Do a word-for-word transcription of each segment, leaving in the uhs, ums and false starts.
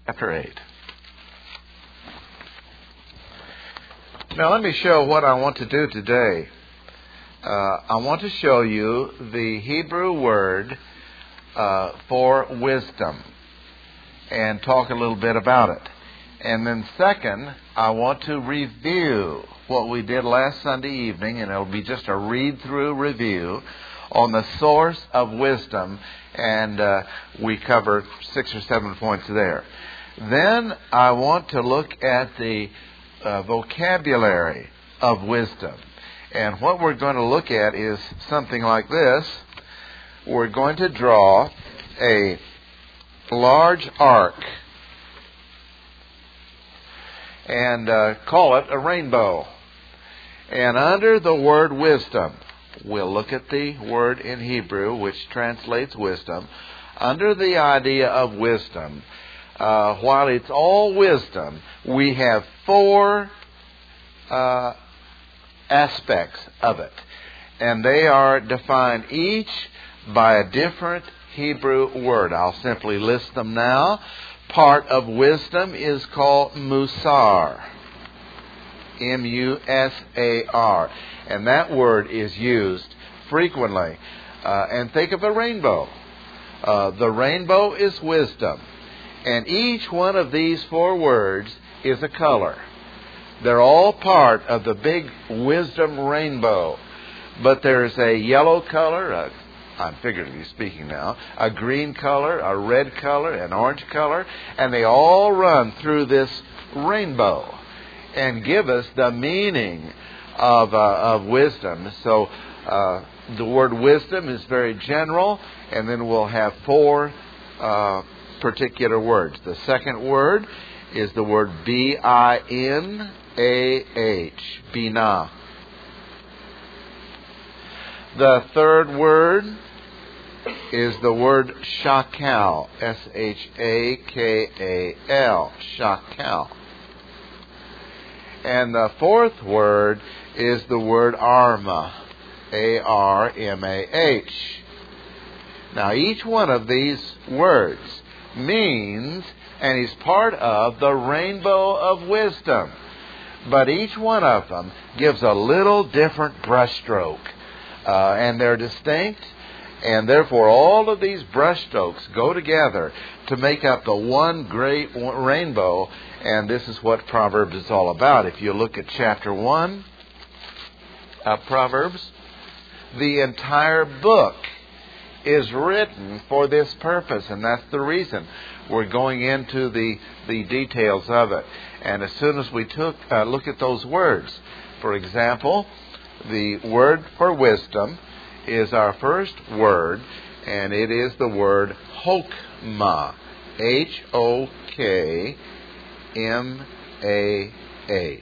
chapter eight. Now let me show what I want to do today. Uh, I want to show you the Hebrew word uh, for wisdom and talk a little bit about it. And then second, I want to review what we did last Sunday evening, and it'll be just a read-through review on the source of wisdom, and uh, we covered six or seven points there. Then I want to look at the uh, vocabulary of wisdom. And what we're going to look at is something like this. We're going to draw a large arc and uh, call it a rainbow. And under the word wisdom, we'll look at the word in Hebrew, which translates wisdom. Under the idea of wisdom, uh, while it's all wisdom, we have four uh, aspects of it. And they are defined each by a different Hebrew word. I'll simply list them now. Part of wisdom is called musar. M U S A R. And that word is used frequently. Uh, and think of a rainbow. Uh, the rainbow is wisdom. And each one of these four words is a color. They're all part of the big wisdom rainbow. But there's a yellow color, a I'm figuratively speaking now, a green color, a red color, an orange color, and they all run through this rainbow and give us the meaning of, uh, of wisdom. So uh, the word wisdom is very general, and then we'll have four uh, particular words. The second word is the word B I N A H, binah. The third word is the word shakal, S H A K A L, shakal. And the fourth word is the word arma, A R M A H. Now each one of these words means and is part of the rainbow of wisdom. But each one of them gives a little different brushstroke. Uh, and they're distinct. And therefore, all of these brushstrokes go together to make up the one great rainbow. And this is what Proverbs is all about. If you look at chapter one of Proverbs, the entire book is written for this purpose. And that's the reason we're going into the, the details of it. And as soon as we took uh, look at those words, for example, the word for wisdom is our first word, and it is the word hokmah, H O K M A H.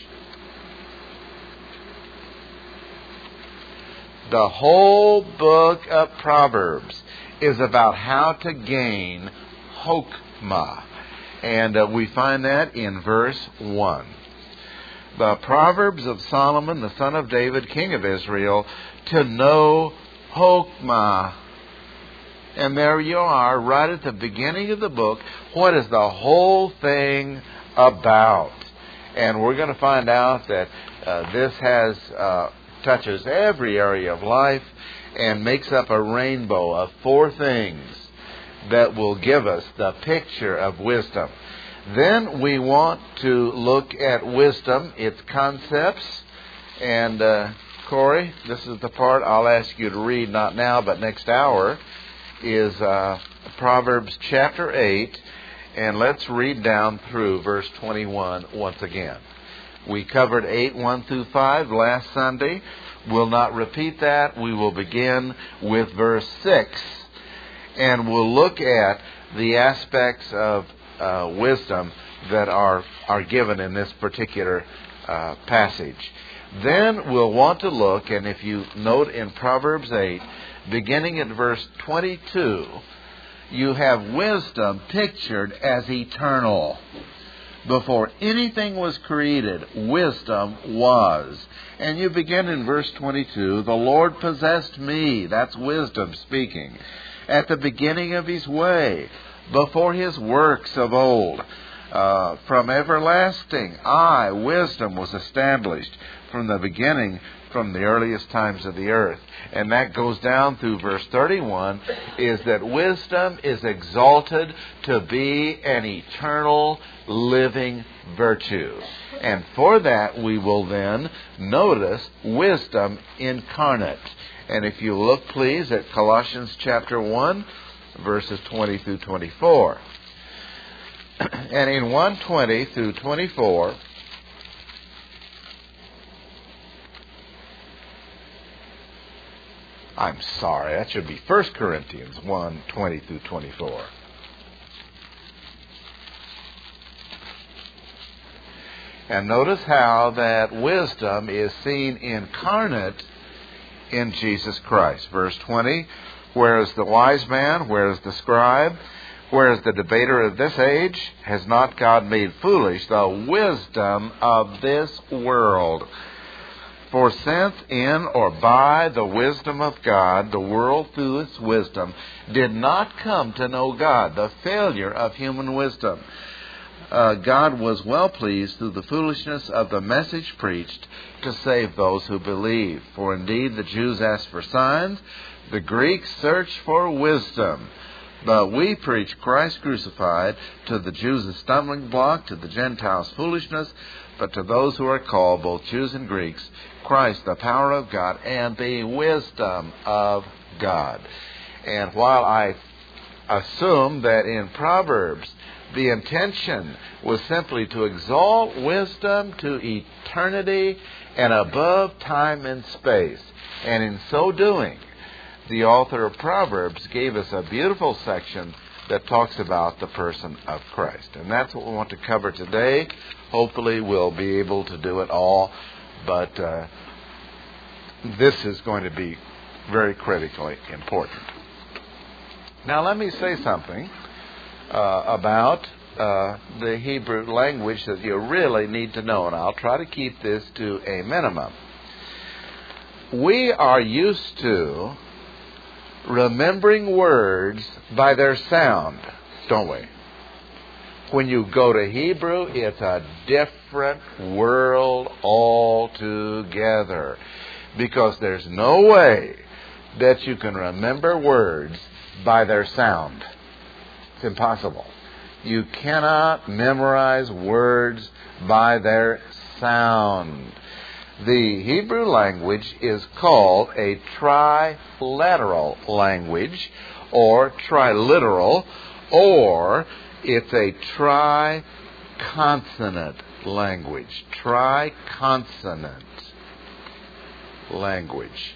The whole book of Proverbs is about how to gain hokmah, and uh, we find that in verse one. The Proverbs of Solomon, the son of David, king of Israel, to know hokmah. And there you are, right at the beginning of the book. What is the whole thing about? And we're going to find out that uh, this has uh, touches every area of life and makes up a rainbow of four things that will give us the picture of wisdom. Then we want to look at wisdom, its concepts. And uh, Corey, this is the part I'll ask you to read, not now, but next hour, is uh, Proverbs chapter eight. And let's read down through verse twenty-one once again. We covered eight, one through five last Sunday. We'll not repeat that. We will begin with verse six. And we'll look at the aspects of uh, wisdom that are, are given in this particular uh, passage. Then we'll want to look, and if you note in Proverbs eight, beginning at verse twenty-two, you have wisdom pictured as eternal. Before anything was created, wisdom was. And you begin in verse twenty-two, the Lord possessed me. That's wisdom speaking. At the beginning of his way, before his works of old. Uh, from everlasting, I, wisdom, was established from the beginning, from the earliest times of the earth. And that goes down through verse thirty-one, is that wisdom is exalted to be an eternal living virtue. And for that we will then notice wisdom incarnate. And if you look, please, at Colossians chapter one, verses twenty through twenty-four. And in one twenty through twenty-four, I'm sorry, that should be First Corinthians one twenty through twenty-four. And notice how that wisdom is seen incarnate in Jesus Christ. Verse twenty, where is the wise man? Where is the scribe? Where is the debater of this age? Has not God made foolish the wisdom of this world? For since in or by the wisdom of God, the world through its wisdom did not come to know God, the failure of human wisdom, uh, God was well pleased through the foolishness of the message preached to save those who believe. For indeed the Jews ask for signs, the Greeks search for wisdom. But we preach Christ crucified, to the Jews a stumbling block, to the Gentiles foolishness, but to those who are called, both Jews and Greeks, Christ, the power of God and the wisdom of God. And while I assume that in Proverbs the intention was simply to exalt wisdom to eternity and above time and space, and in so doing, the author of Proverbs gave us a beautiful section that talks about the person of Christ. And that's what we want to cover today. Hopefully we'll be able to do it all, but uh, this is going to be very critically important. Now let me say something uh, about uh, the Hebrew language that you really need to know, and I'll try to keep this to a minimum. We are used to remembering words by their sound, don't we? When you go to Hebrew, it's a different world altogether, because there's no way that you can remember words by their sound. It's impossible. You cannot memorize words by their sound. The Hebrew language is called a trilateral language, or triliteral, or it's a tri-consonant language. Tri-consonant language.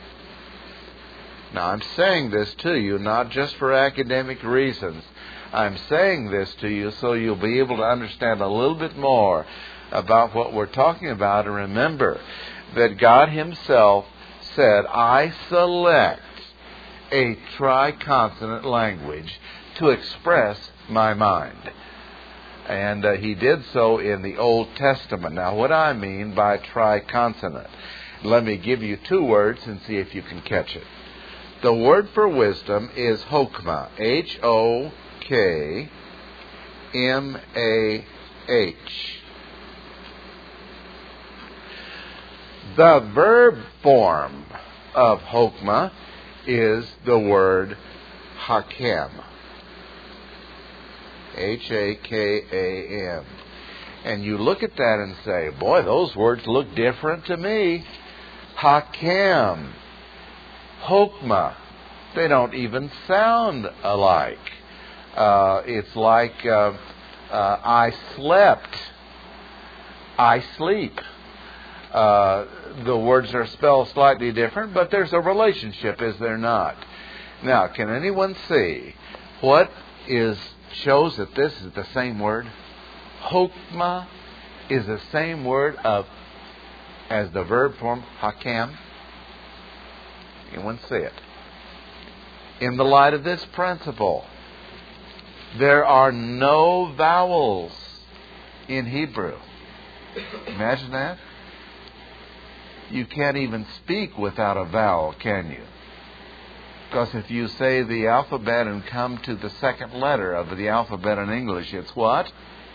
Now, I'm saying this to you not just for academic reasons. I'm saying this to you so you'll be able to understand a little bit more about what we're talking about. And remember that God Himself said, I select a tri-consonant language to express my mind. And uh, He did so in the Old Testament. Now, what I mean by tri-consonant, let me give you two words and see if you can catch it. The word for wisdom is Hokmah, H O K M A H. The verb form of Hokmah is the word Hakem. H A K A M. And you look at that and say, boy, those words look different to me. Hakem. Hokmah. They don't even sound alike. Uh, it's like uh, uh, I slept. I sleep. Uh, the words are spelled slightly different, but there's a relationship, is there not? Now, can anyone see what is shows that this is the same word? Hokmah is the same word of as the verb form Hakem. Anyone see it? In the light of this principle, there are no vowels in Hebrew. Imagine that. You can't even speak without a vowel, can you? Because if you say the alphabet and come to the second letter of the alphabet in English, it's what?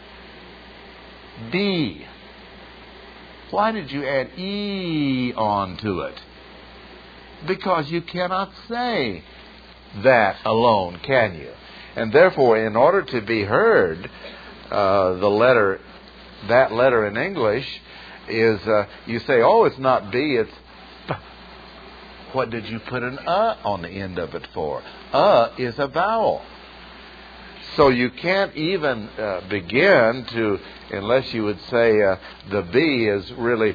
B. Why did you add E onto it? Because you cannot say that alone, can you? And therefore, in order to be heard, uh, the letter, that letter in English is, uh, you say, oh, it's not B, it's B. What did you put an uh on the end of it for? Uh is a vowel. So you can't even uh, begin to, unless you would say uh, the B is really,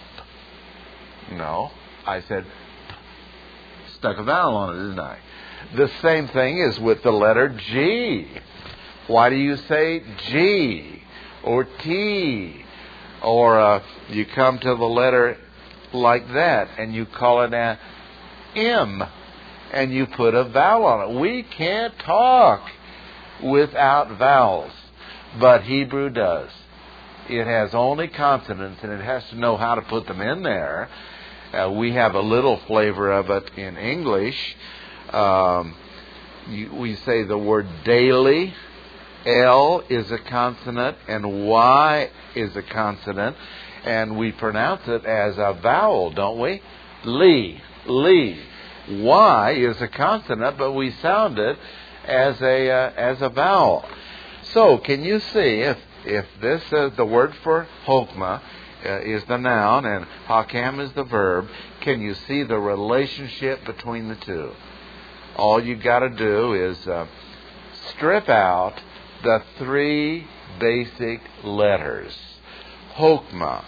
no, I said, stuck a vowel on it, didn't I? The same thing is with the letter G. Why do you say G or T? Or uh, you come to the letter like that and you call it an M and you put a vowel on it. We can't talk without vowels, but Hebrew does. It has only consonants and it has to know how to put them in there. Uh, we have a little flavor of it in English. Um, you, we say the word daily. L is a consonant and Y is a consonant, and we pronounce it as a vowel, don't we? Lee, Lee. Y is a consonant, but we sound it as a uh, as a vowel. So, can you see if if this is the word for Chokmah uh, is the noun and Hakam is the verb? Can you see the relationship between the two? All you got to do is uh, strip out the three basic letters. Chokmah,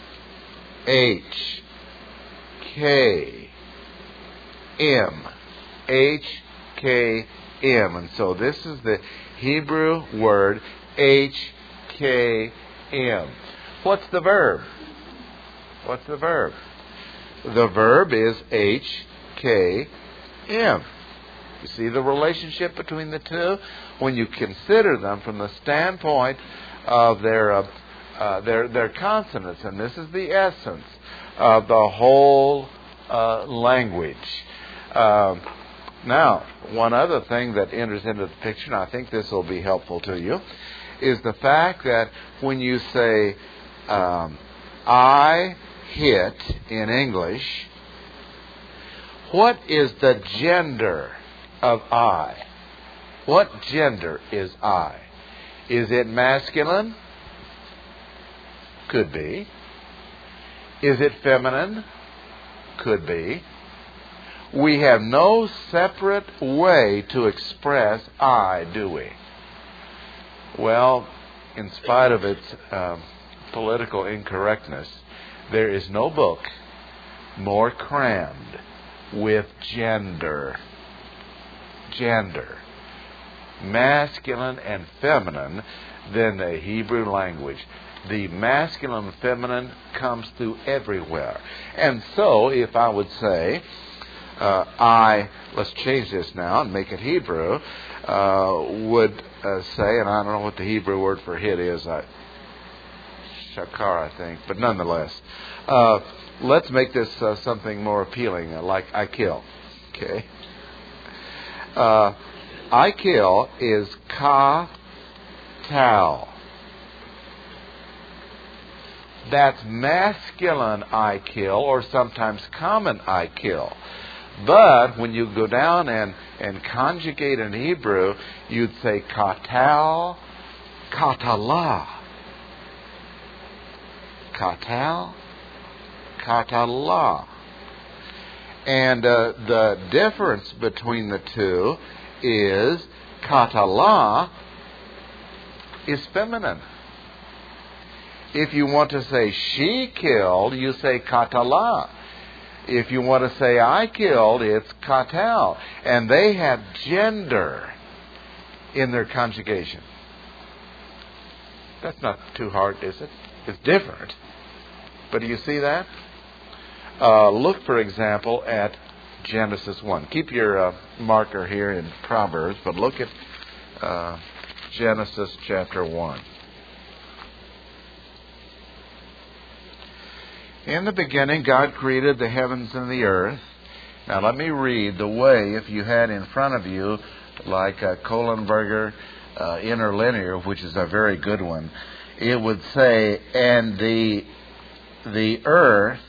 H, K, M. H, K, M. And so this is the Hebrew word H, K, M. What's the verb? What's the verb? The verb is H, K, M. You see the relationship between the two? When you consider them from the standpoint of their uh, uh, their their consonants, and this is the essence of the whole uh, language. Um, now, one other thing that enters into the picture, and I think this will be helpful to you, is the fact that when you say um, I hit in English, what is the gender of I? What gender is I? Is it masculine? Could be. Is it feminine? Could be. We have no separate way to express I, do we? Well, in spite of its um, political incorrectness, there is no book more crammed with gender. Gender. Masculine and feminine than the Hebrew language. The masculine and feminine comes through everywhere. And so, if I would say, uh, I, let's change this now and make it Hebrew, uh, would uh, say, and I don't know what the Hebrew word for hit is, I, shakar, I think, but nonetheless, uh, let's make this uh, something more appealing, uh, like I kill. Okay? Uh, I kill is ka-tal. That's masculine I kill, or sometimes common I kill. But when you go down and, and conjugate in Hebrew, you'd say katal, katala. Katal, katala. And uh, the difference between the two is katala is feminine. If you want to say she killed, you say katala. If you want to say I killed, it's katal. And they have gender in their conjugation. That's not too hard, is it? It's different. But do you see that? Uh, look, for example, at Genesis one. Keep your uh, marker here in Proverbs, but look at uh, Genesis chapter one. In the beginning, God created the heavens and the earth, Now let me read the way, if you had in front of you, like a Kohlenberger uh, interlinear, which is a very good one, it would say, and the the earth,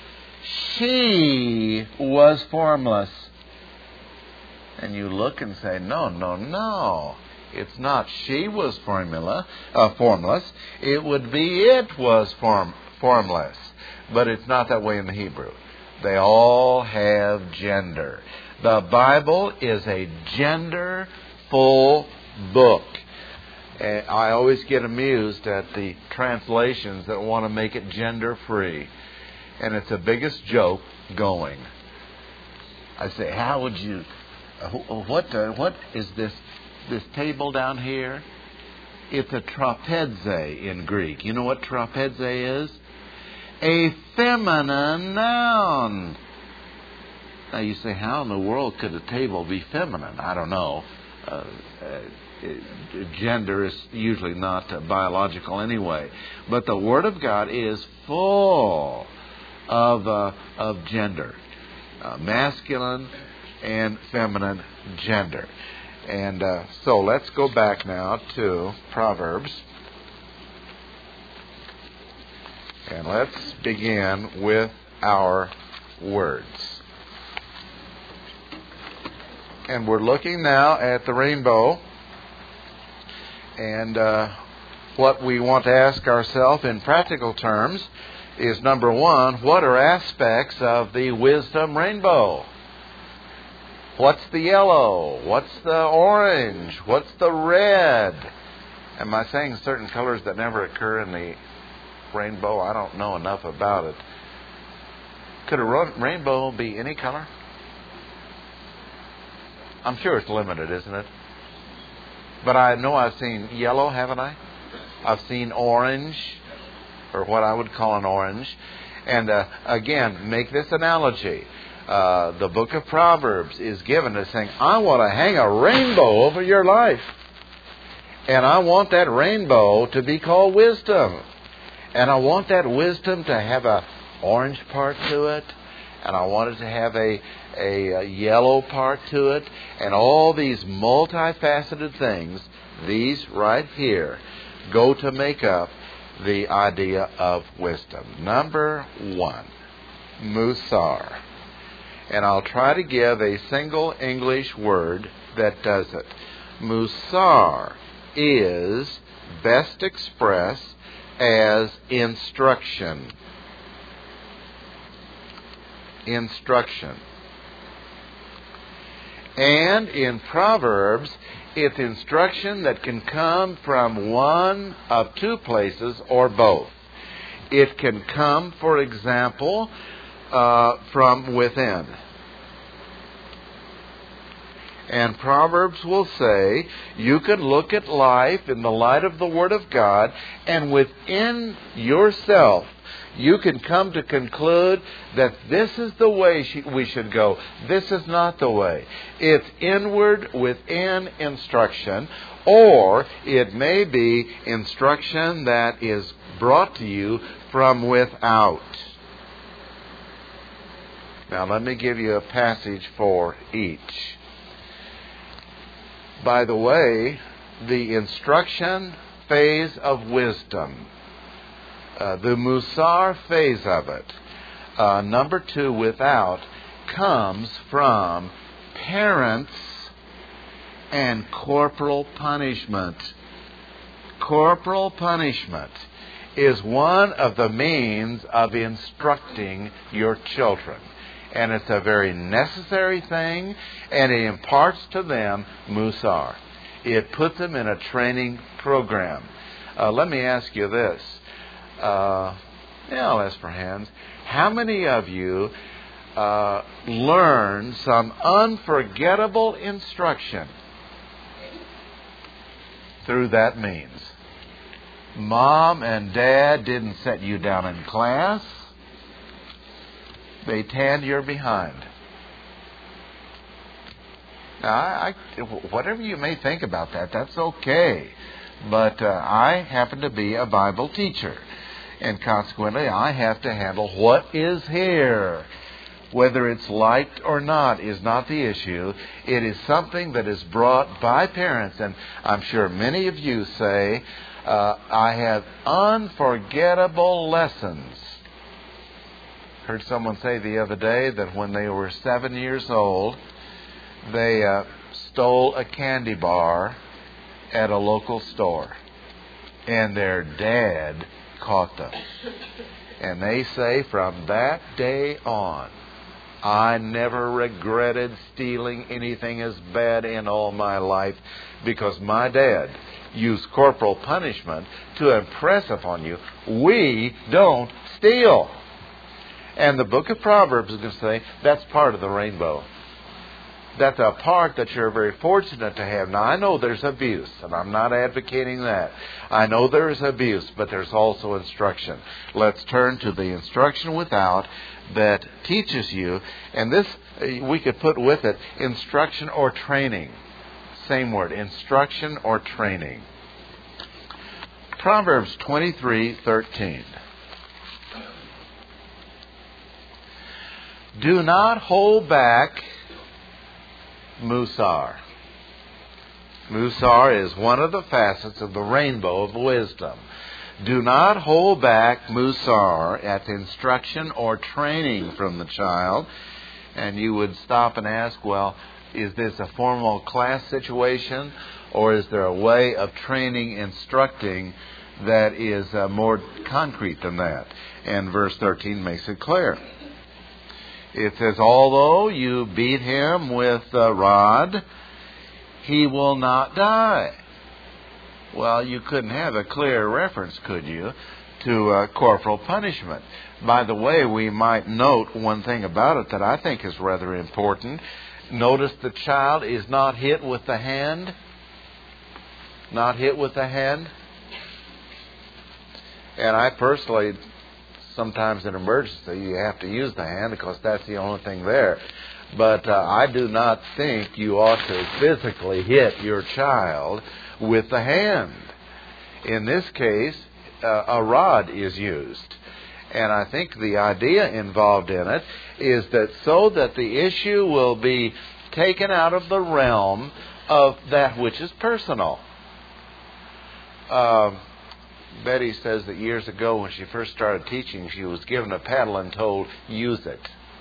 she was formless. And you look and say, no, no, no. It's not she was formula, uh, formless. It would be it was form, formless. But it's not that way in the Hebrew. They all have gender. The Bible is a gender-full book. And I always get amused at the translations that want to make it gender-free. And it's the biggest joke going. I say, how would you... What uh, what is this this table down here? It's a trapeze in Greek. You know what trapeze is? A feminine noun. Now you say, how in the world could a table be feminine? I don't know. Uh, uh, gender is usually not uh, biological anyway. But the Word of God is full of uh, of gender, uh, masculine and feminine gender. And uh, so let's go back now to Proverbs. And let's begin with our words. And we're looking now at the rainbow. And uh, what we want to ask ourselves in practical terms is, number one, what are aspects of the wisdom rainbow? What's the yellow? What's the orange? What's the red? Am I saying certain colors that never occur in the rainbow? I don't know enough about it. Could a rainbow be any color? I'm sure it's limited, isn't it? But I know I've seen yellow, haven't I? I've seen orange, or what I would call an orange. And uh, again, make this analogy. Uh, the book of Proverbs is given as saying, I want to hang a rainbow over your life. And I want that rainbow to be called wisdom. And I want that wisdom to have a orange part to it. And I want it to have a, a, a yellow part to it. And all these multifaceted things, these right here, go to make up the idea of wisdom. Number one, Musar. And I'll try to give a single English word that does it. Musar is best expressed as instruction. Instruction. And in Proverbs, it's instruction that can come from one of two places or both. It can come, for example, Uh, from within. And Proverbs will say you can look at life in the light of the Word of God, and within yourself you can come to conclude that this is the way we should go. This is not the way. It's inward within instruction, or it may be instruction that is brought to you from without. Now, let me give you a passage for each. By the way, the instruction phase of wisdom, uh, the Musar phase of it, uh, number two, without, comes from parents and corporal punishment. Corporal punishment is one of the means of instructing your children. And it's a very necessary thing, and it imparts to them Musar. It puts them in a training program. Uh, let me ask you this. Uh, yeah, I'll ask for hands. How many of you uh, learned some unforgettable instruction through that means? Mom and Dad didn't set you down in class. They tanned your behind. Now, I, I, whatever you may think about that, that's okay. But uh, I happen to be a Bible teacher. And consequently, I have to handle what is here. Whether it's liked or not is not the issue. It is something that is brought by parents. And I'm sure many of you say, uh, I have unforgettable lessons. Heard someone say the other day that when they were seven years old, they uh, stole a candy bar at a local store. And their dad caught them. And they say from that day on, I never regretted stealing anything as bad in all my life because my dad used corporal punishment to impress upon you, we don't steal. And the book of Proverbs is going to say that's part of the rainbow. That's a part that you're very fortunate to have. Now, I know there's abuse, and I'm not advocating that. I know there's abuse, but there's also instruction. Let's turn to the instruction without that teaches you, and this we could put with it, instruction or training. Same word, instruction or training. Proverbs twenty-three thirteen. Do not hold back Musar. Musar is one of the facets of the rainbow of wisdom. Do not hold back Musar at instruction or training from the child. And you would stop and ask, well, is this a formal class situation, or is there a way of training, instructing that is uh, more concrete than that? And verse thirteen makes it clear. It says, although you beat him with a rod, he will not die. Well, you couldn't have a clear reference, could you, to uh, corporal punishment. By the way, we might note one thing about it that I think is rather important. Notice the child is not hit with the hand. Not hit with the hand. And I personally, sometimes in emergency, you have to use the hand because that's the only thing there. But uh, I do not think you ought to physically hit your child with the hand. In this case, uh, a rod is used. And I think the idea involved in it is that so that the issue will be taken out of the realm of that which is personal. Uh, Betty says that years ago when she first started teaching, she was given a paddle and told, use it.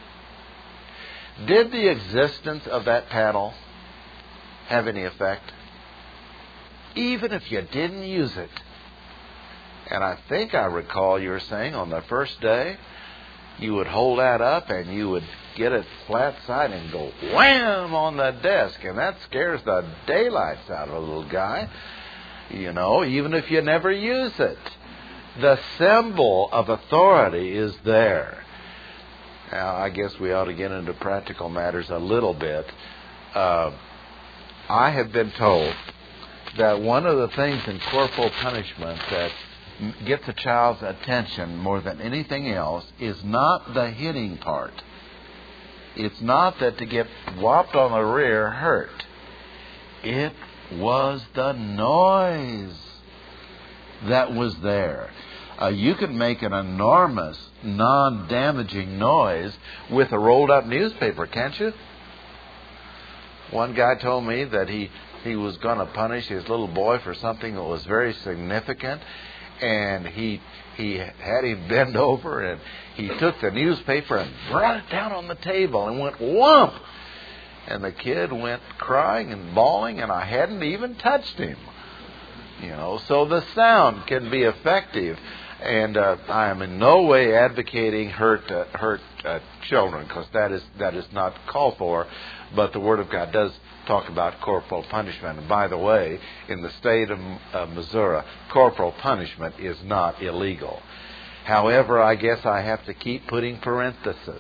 Did the existence of that paddle have any effect? Even if you didn't use it. And I think I recall you were saying on the first day, you would hold that up and you would get it flat side and go wham on the desk. And that scares the daylights out of a little guy. You know, even if you never use it. The symbol of authority is there. Now, I guess we ought to get into practical matters a little bit. Uh, I have been told that one of the things in corporal punishment that gets a child's attention more than anything else is not the hitting part. It's not that to get whopped on the rear hurt. It was the noise that was there. Uh, you could make an enormous, non-damaging noise with a rolled-up newspaper, can't you? One guy told me that he, he was going to punish his little boy for something that was very significant, and he he had him bend over, and he took the newspaper and brought it down on the table and went whump. And the kid went crying and bawling, and I hadn't even touched him. You know, so the sound can be effective. And uh, I am in no way advocating hurt uh, hurt uh, children, because that is that is not called for. But the Word of God does talk about corporal punishment. And by the way, in the state of uh, Missouri, corporal punishment is not illegal. However, I guess I have to keep putting parenthesis.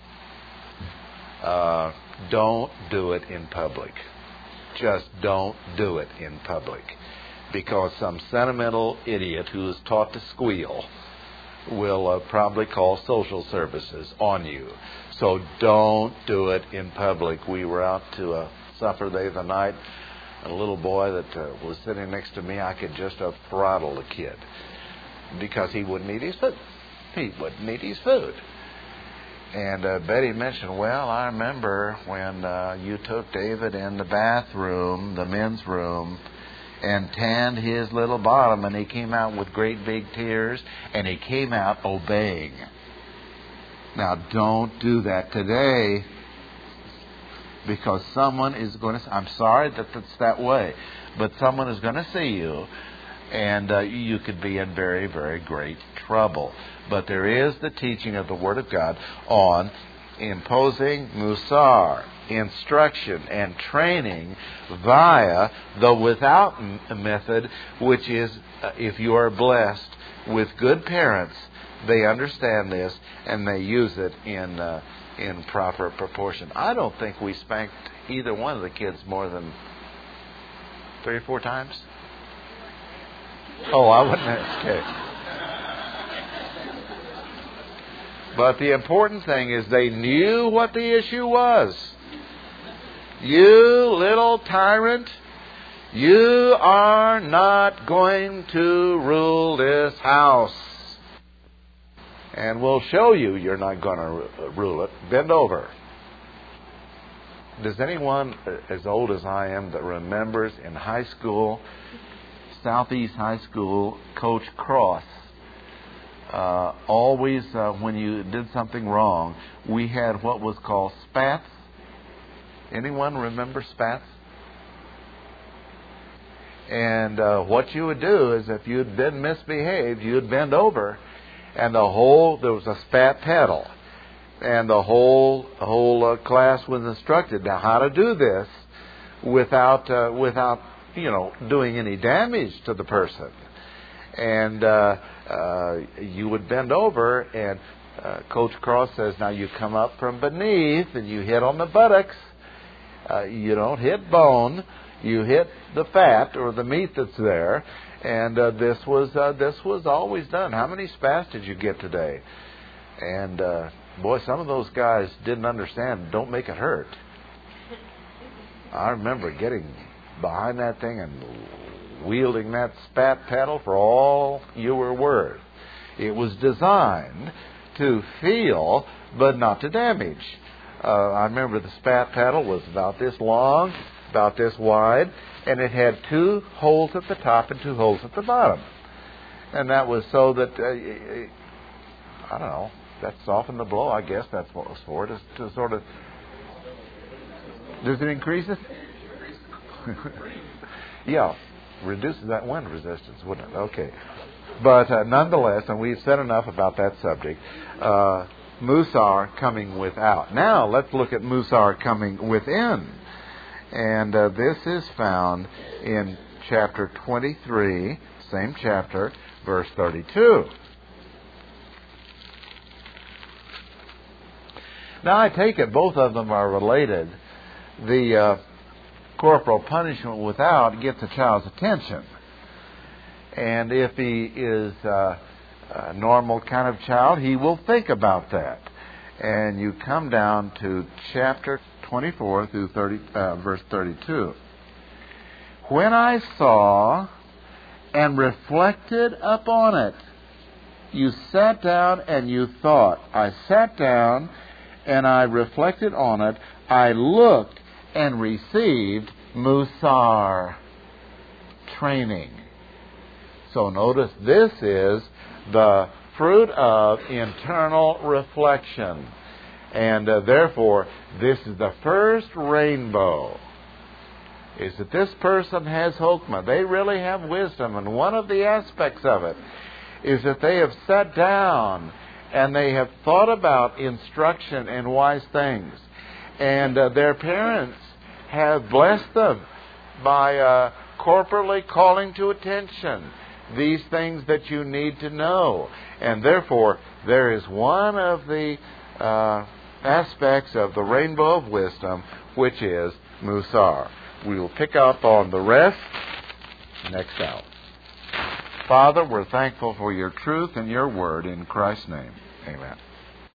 Uh, don't do it in public. Just don't do it in public. Because some sentimental idiot who is taught to squeal will uh, probably call social services on you. So don't do it in public. We were out to a supper the other night, and a little boy that uh, was sitting next to me, I could just have throttled the kid because he wouldn't eat his food. He wouldn't eat his food. And uh, Betty mentioned, well, I remember when uh, you took David in the bathroom, the men's room, and tanned his little bottom, and he came out with great big tears, and he came out obeying. Now, don't do that today, because someone is going to, I'm sorry that it's that way, but someone is going to see you, and uh, you could be in very, very great trouble. But there is the teaching of the Word of God on imposing musar, instruction, and training via the without method, which is, uh, if you are blessed with good parents, they understand this and they use it in uh, in proper proportion. I don't think we spanked either one of the kids more than three or four times. Oh, I wouldn't. Okay. But the important thing is they knew what the issue was. You little tyrant, you are not going to rule this house. And we'll show you you're not going to rule it. Bend over. Does anyone as old as I am that remembers in high school, Southeast High School, Coach Cross, uh, always uh, when you did something wrong, we had what was called spats. Anyone remember spats? And uh, what you would do is if you'd been misbehaved, you'd bend over, and the whole, there was a spat paddle. And the whole whole uh, class was instructed now how to do this without uh, without you know doing any damage to the person. And uh, uh, you would bend over, and uh, Coach Cross says, now you come up from beneath and you hit on the buttocks. Uh, you don't hit bone. You hit the fat or the meat that's there. And uh, this was uh, this was always done. How many spats did you get today? And uh, boy, some of those guys didn't understand. Don't make it hurt. I remember getting behind that thing and wielding that spat paddle for all you were worth. It was designed to feel, but not to damage. Uh, I remember the spat paddle was about this long, about this wide, and it had two holes at the top and two holes at the bottom. And that was so that, uh, I don't know, that softened the blow, I guess that's what it was for, to, to sort of... Does it increase it? Yeah, reduces that wind resistance, wouldn't it? Okay. But uh, nonetheless, and we've said enough about that subject, uh, musar coming without. Now, let's look at musar coming within. And uh, this is found in chapter twenty-three, same chapter, verse thirty-two. Now, I take it both of them are related. The uh, corporal punishment without gets a child's attention. And if he is uh, a normal kind of child, he will think about that. And you come down to chapter twenty-four through thirty, uh, verse thirty-two. When I saw and reflected upon it, you sat down and you thought. I sat down and I reflected on it. I looked and received musar, training. So notice this is the fruit of internal reflection. And uh, therefore, this is the first rainbow. Is that this person has chokmah. They really have wisdom. And one of the aspects of it is that they have sat down and they have thought about instruction and wise things. And uh, their parents have blessed them by uh, corporally calling to attention these things that you need to know. And therefore, there is one of the uh, aspects of the rainbow of wisdom, which is musar. We will pick up on the rest next out. Father, we're thankful for your truth and your word in Christ's name. Amen.